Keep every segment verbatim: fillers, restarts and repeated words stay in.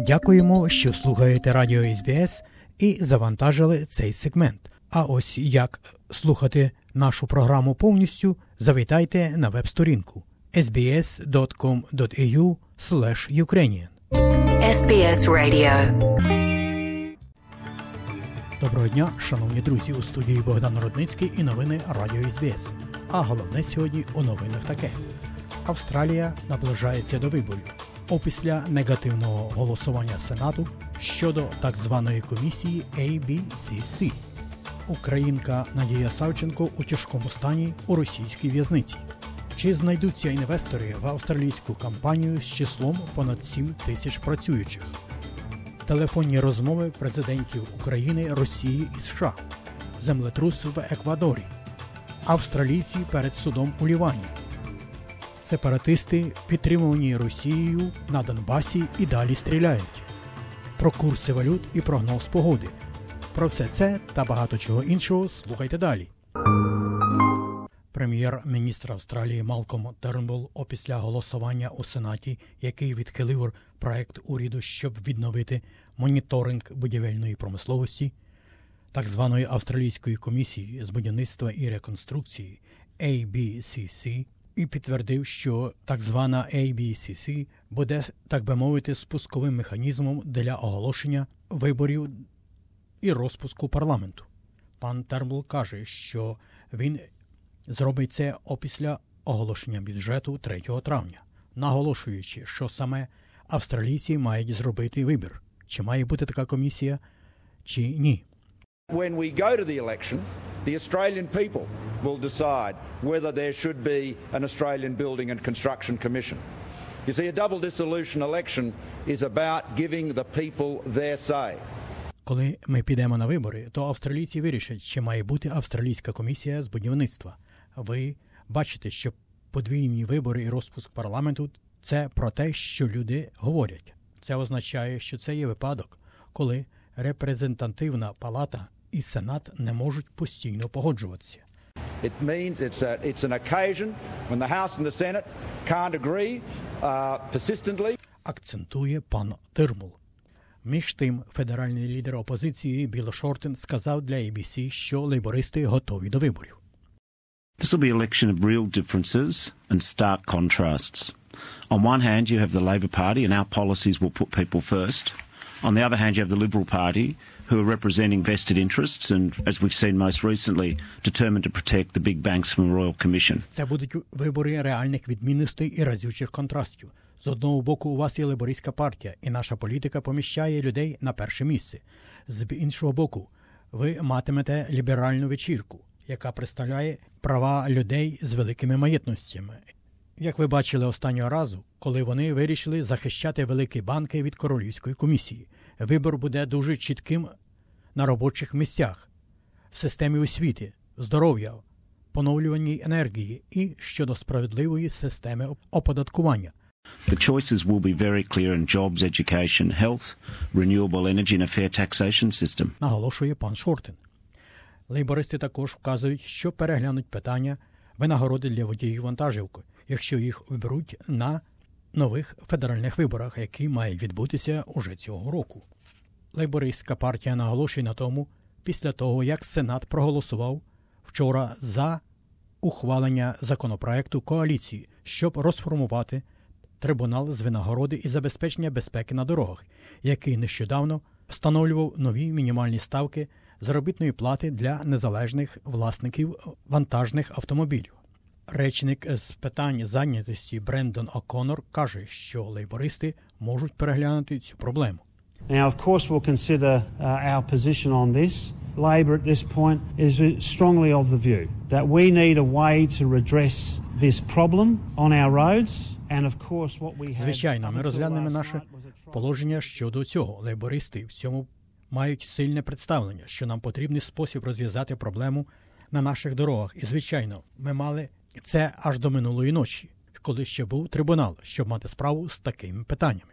Дякуємо, що слухаєте радіо ес бі ес і завантажили цей сегмент. А ось як слухати нашу програму повністю, завітайте на веб-сторінку ес бі ес крапка ком крапка ей ю слеш юкрейніан. ес бі ес Radio. Доброго дня, шановні друзі, у студії Богдан Рудницький і новини радіо ес бі ес. А головне сьогодні у новинах таке. Австралія наближається до виборів. Опісля негативного голосування Сенату щодо так званої комісії ей бі сі сі. Українка Надія Савченко у тяжкому стані у російській в'язниці. Чи знайдуться інвестори в австралійську компанію з числом понад сім тисяч працюючих? Телефонні розмови президентів України, Росії і США. Землетрус в Еквадорі. Австралійці перед судом у Лівані. Сепаратисти, підтримувані Росією на Донбасі, і далі стріляють. Про курси валют і прогноз погоди. Про все це та багато чого іншого слухайте далі. Прем'єр-міністр Австралії Малком Тернбул опісля голосування у Сенаті, який відхилив проект уряду, щоб відновити моніторинг будівельної промисловості, так званої Австралійської комісії з будівництва і реконструкції ей бі сі сі, і підтвердив, що так звана ей бі сі сі буде, так би мовити, спусковим механізмом для оголошення виборів і розпуску парламенту. Пан Тернбул каже, що він зробить це опісля оголошення бюджету третього травня, наголошуючи, що саме австралійці мають зробити вибір, чи має бути така комісія, чи ні. When we go to the election, the Australian people will decide whether there should be an Australian Building and Construction Commission. You see, a double dissolution election is about giving the people their say. Коли ми підемо на вибори, то австралійці вирішать, чи має бути австралійська комісія з будівництва. Ви бачите, що подвійні вибори і розпуск парламенту – це про те, що люди говорять. Це означає, що це є випадок, коли репрезентативна палата і Сенат не можуть постійно погоджуватися. It means it's a, it's an occasion when the House and the Senate can't agree uh, persistently. Акцентує пан Тернбул. Між тим, федеральний лідер опозиції Білл Шортен сказав для ей бі сі, що лейбористи готові до виборів. This will be an election of real differences and stark contrasts. On one hand, you have the Labor Party, and our policies will put people first. On the other hand, you have the Liberal Party, who are representing vested interests and, as we've seen most recently, determined to protect the big banks from a royal commission. Це будуть вибори реальних відмінностей і разючих контрастів. З одного боку, у вас є лейбористська партія, і наша політика поміщає людей на перше місце. З іншого боку, ви матимете ліберальну вечірку, яка представляє права людей з великими маєтностями. Як ви бачили останнього разу, коли вони вирішили захищати великі банки від королівської комісії. Вибір буде дуже чітким на робочих місцях, в системі освіти, здоров'я, поновлюваній енергії і щодо справедливої системи оподаткування. The choices will be very clear in jobs, education, health, renewable energy and a fair taxation system. Наголошує пан Шортен. Лейбористи також вказують, що переглянуть питання винагороди для водіїв вантажівки, якщо їх виберуть на нових федеральних виборах, які мають відбутися уже цього року. Лейбористська партія наголошує на тому, після того, як Сенат проголосував вчора за ухвалення законопроекту коаліції, щоб розформувати трибунал з винагороди і забезпечення безпеки на дорогах, який нещодавно встановлював нові мінімальні ставки заробітної плати для незалежних власників вантажних автомобілів. Речник з питань зайнятості Брендон О'Коннор каже, що лейбористи можуть переглянути цю проблему. Now, of course, we'll consider uh, our position on this. Labor at this point is strongly of the view that we need a way to redress this problem on our roads. And of course, what we have... Звичайно, ми розглянемо наше положення щодо цього. Лейбористи в цьому мають сильне представлення, що нам потрібний спосіб розв'язати проблему на наших дорогах. І, звичайно, ми мали це аж до минулої ночі, коли ще був трибунал, щоб мати справу з такими питаннями.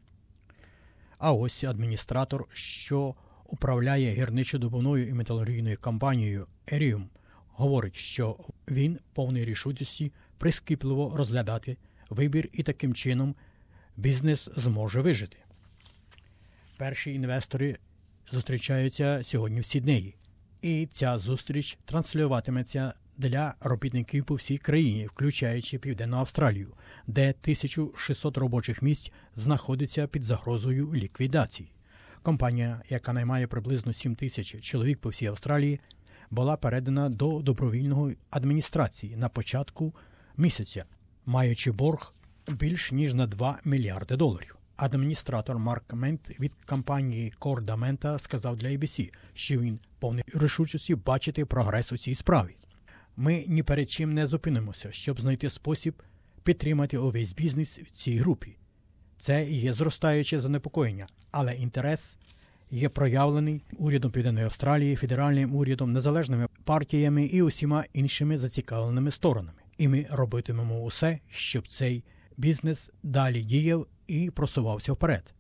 А ось адміністратор, що управляє гірничодобувною і металургійною компанією Еріум, говорить, що він повний рішучості прискіпливо розглядати вибір і таким чином бізнес зможе вижити. Перші інвестори зустрічаються сьогодні в Сіднеї. І ця зустріч транслюватиметься для робітників по всій країні, включаючи Південну Австралію, де тисяча шістсот робочих місць знаходиться під загрозою ліквідації. Компанія, яка наймає приблизно сім тисяч чоловік по всій Австралії, була передана до добровільної адміністрації на початку місяця, маючи борг більш ніж на два мільярди доларів. Адміністратор Марк Мент від компанії Кордамента сказав для ей бі сі, що він повний рішучості бачити прогрес у цій справі. Ми ні перед чим не зупинимося, щоб знайти спосіб підтримати увесь бізнес в цій групі. Це є зростаюче занепокоєння, але інтерес є проявлений урядом Південної Австралії, федеральним урядом, незалежними партіями і усіма іншими зацікавленими сторонами. І ми робитимемо усе, щоб цей бізнес далі діяв і просувався вперед.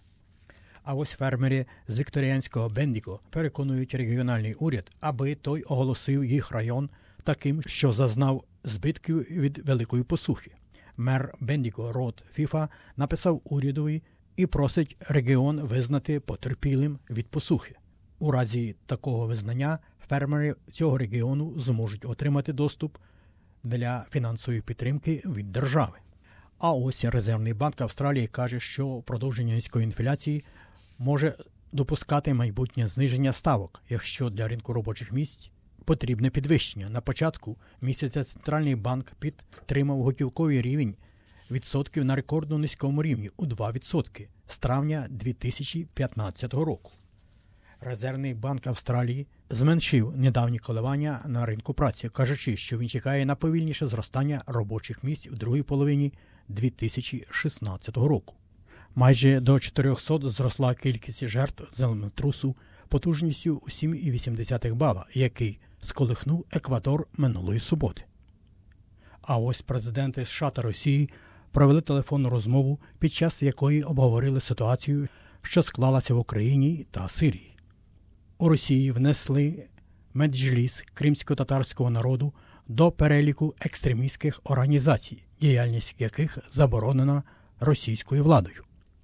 А ось фермери з вікторіанського Бендіго переконують регіональний уряд, аби той оголосив їх район таким, що зазнав збитків від великої посухи. Мер Бендіго Род Фіфа написав урядові і просить регіон визнати потерпілим від посухи. У разі такого визнання фермери цього регіону зможуть отримати доступ для фінансової підтримки від держави. А ось Резервний банк Австралії каже, що продовження низької інфляції може допускати майбутнє зниження ставок, якщо для ринку робочих місць потрібне підвищення. На початку місяця Центральний банк підтримав готівковий рівень відсотків на рекордно низькому рівні у два відсотки з травня дві тисячі п'ятнадцятого року. Резервний банк Австралії зменшив недавні коливання на ринку праці, кажучи, що він чекає на повільніше зростання робочих місць у другій половині дві тисячі шістнадцятого року. Майже до чотирьохсот зросла кількість жертв землетрусу потужністю у сім цілих вісім десятих бала, який сколихнув Еквадор минулої суботи. А ось президенти США та Росії провели телефонну розмову, під час якої обговорили ситуацію, що склалася в Україні та Сирії. У Росії внесли Меджліс кримсько-татарського народу до переліку екстремістських організацій, діяльність яких заборонена російською владою.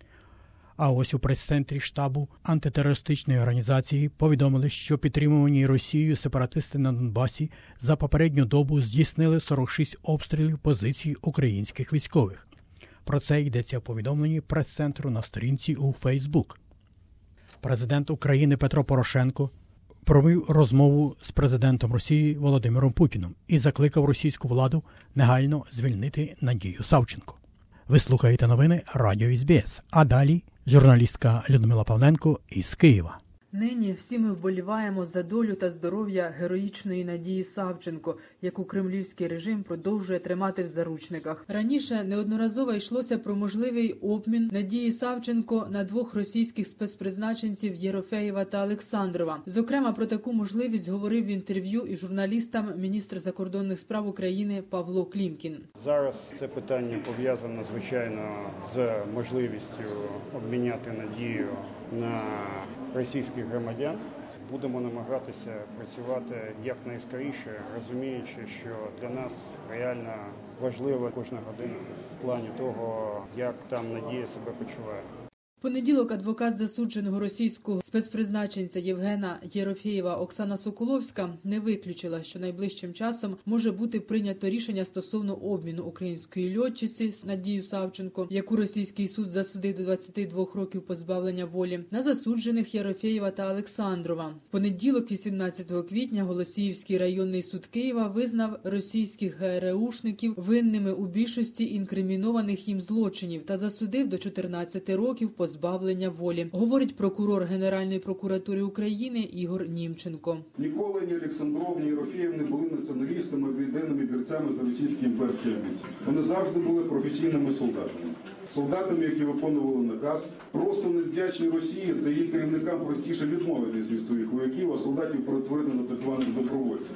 А ось у прес-центрі штабу антитерористичної організації повідомили, що підтримувані Росією сепаратисти на Донбасі за попередню добу здійснили сорок шість обстрілів позицій українських військових. Про це йдеться в повідомленні прес-центру на сторінці у Фейсбук. Президент України Петро Порошенко провів розмову з президентом Росії Володимиром Путіним і закликав російську владу негайно звільнити Надію Савченко. Ви слухаєте новини Радіо ес бі ес, а далі журналістка Людмила Павленко із Києва. Нині всі ми вболіваємо за долю та здоров'я героїчної Надії Савченко, яку кремлівський режим продовжує тримати в заручниках. Раніше неодноразово йшлося про можливий обмін Надії Савченко на двох російських спецпризначенців Єрофеєва та Олександрова. Зокрема, про таку можливість говорив в інтерв'ю і журналістам міністр закордонних справ України Павло Клімкін. Зараз це питання пов'язано, звичайно, з можливістю обміняти Надію на російських громадян. Будемо намагатися працювати якнайскоріше, розуміючи, що для нас реально важлива кожна година в плані того, як там Надія себе почуває. В понеділок адвокат засудженого російського спецпризначенця Євгена Єрофєєва Оксана Соколовська не виключила, що найближчим часом може бути прийнято рішення стосовно обміну української льотчиці Надію Савченко, яку російський суд засудив до двадцяти двох років позбавлення волі, на засуджених Єрофєєва та Олександрова. В понеділок, вісімнадцятого квітня, Голосіївський районний суд Києва визнав російських ГРУшників винними у більшості інкримінованих їм злочинів та засудив до чотирнадцяти років позбавлення позбавлення волі, говорить прокурор Генеральної прокуратури України Ігор Німченко. Ніколи ні Олександров, ні Єрофєєв не були націоналістами, відданими борцями за російські імперські амбіції. Вони завжди були професійними солдатами. Солдатами, які виконували наказ. Просто невдячні Росії та її керівникам простіше відмовитись від своїх вояків, а солдатів перетворити на так званих добровольців.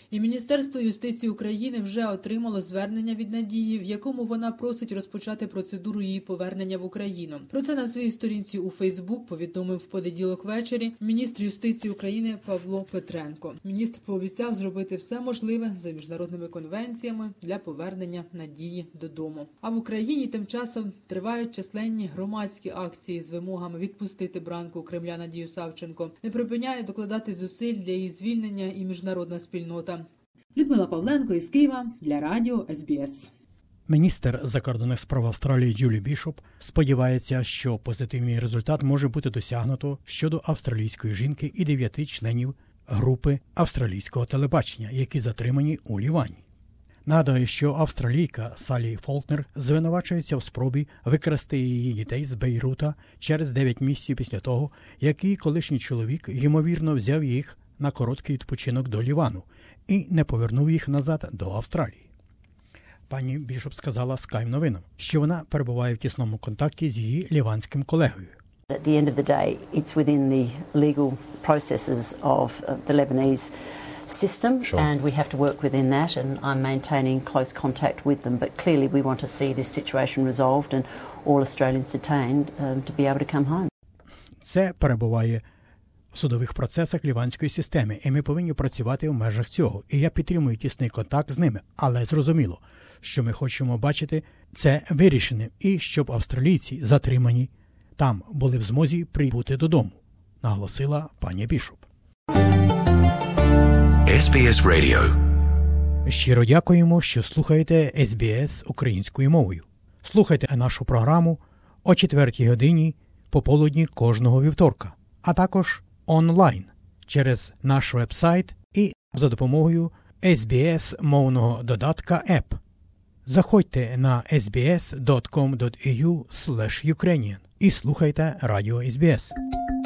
І Міністерство юстиції України вже отримало звернення від Надії, в якому вона просить розпочати процедуру її повернення в Україну. Про це на своїй сторінці у Фейсбук повідомив в понеділок ввечері міністр юстиції України Павло Петренко. Міністр пообіцяв зробити все можливе за міжнародними конвенціями для повернення Надії додому. А в Україні тим часом тривають численні громадські акції з вимогами відпустити бранку Кремля Надію Савченко. Не припиняє докладати зусиль для її звільнення і міжнародна спільнота. Людмила Павленко із Києва для радіо ес бі ес. Міністр закордонних справ Австралії Джулі Бішоп сподівається, що позитивний результат може бути досягнуто щодо австралійської жінки і дев'яти членів групи австралійського телебачення, які затримані у Лівані. Нагадаю, що австралійка Салі Фолкнер звинувачується в спробі викрасти її дітей з Бейрута через дев'ять місяців після того, як її колишній чоловік, ймовірно, взяв їх на короткий відпочинок до Лівану і не повернув їх назад до Австралії. Пані Бішоп сказала Sky новинам, що вона перебуває в тісному контакті з її ліванським колегою. At the end of the day, it's within the legal processes of the Lebanese system, Sure. and we have to work within that, and I'm maintaining close contact with them. But clearly we want to see this situation resolved and all Australians detained um, to be able to come home. Це перебуває в судових процесах ліванської системи, і ми повинні працювати в межах цього. І я підтримую тісний контакт з ними, але зрозуміло, що ми хочемо бачити це вирішеним, і щоб австралійці, затримані там, були в змозі прибути додому, наголосила пані Бішоп. ес бі ес Radio. Щиро дякуємо, що слухаєте ес бі ес українською мовою. Слухайте нашу програму о четвертій годині пополудні кожного вівторка, а також онлайн через наш веб-сайт і за допомогою ес бі ес мовного додатка App. Заходьте на ес бі ес крапка ком крапка ей ю слеш юкрейніан і слухайте радіо ес бі ес.